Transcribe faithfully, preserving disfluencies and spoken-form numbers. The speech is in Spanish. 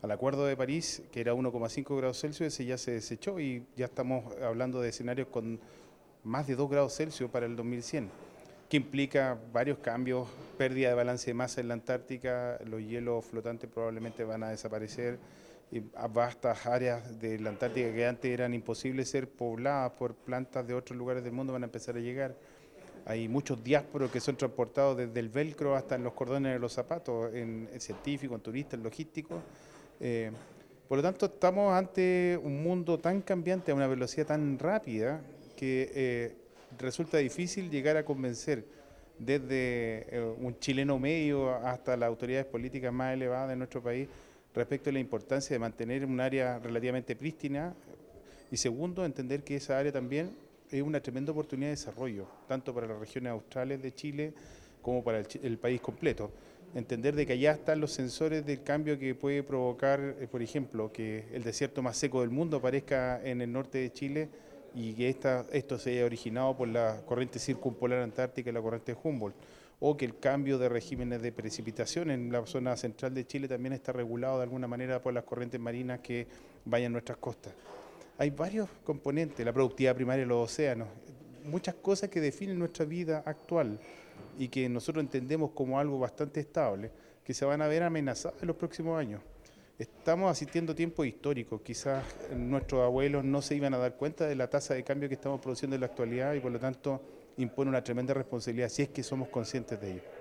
al Acuerdo de París, que era uno coma cinco grados Celsius, ese ya se desechó y ya estamos hablando de escenarios con más de dos grados Celsius para el dos mil cien, que implica varios cambios, pérdida de balance de masa en la Antártica, los hielos flotantes probablemente van a desaparecer, y a vastas áreas de la Antártica que antes eran imposibles ser pobladas por plantas de otros lugares del mundo van a empezar a llegar. Hay muchos diásporos que son transportados desde el velcro hasta en los cordones de los zapatos, en, en científicos, en turistas, en logísticos. Eh, por lo tanto, estamos ante un mundo tan cambiante a una velocidad tan rápida que eh, resulta difícil llegar a convencer desde eh, un chileno medio hasta las autoridades políticas más elevadas de nuestro país respecto a la importancia de mantener un área relativamente prístina y segundo, entender que esa área también es una tremenda oportunidad de desarrollo, tanto para las regiones australes de Chile como para el, el país completo. Entender de que allá están los sensores del cambio que puede provocar, eh, por ejemplo, que el desierto más seco del mundo aparezca en el norte de Chile y que esta, esto se haya originado por la corriente circumpolar antártica y la corriente de Humboldt, o que el cambio de regímenes de precipitación en la zona central de Chile también está regulado de alguna manera por las corrientes marinas que vayan a nuestras costas. Hay varios componentes, la productividad primaria de los océanos, muchas cosas que definen nuestra vida actual y que nosotros entendemos como algo bastante estable, que se van a ver amenazadas en los próximos años. Estamos asistiendo a tiempos históricos, quizás nuestros abuelos no se iban a dar cuenta de la tasa de cambio que estamos produciendo en la actualidad y por lo tanto impone una tremenda responsabilidad si es que somos conscientes de ello.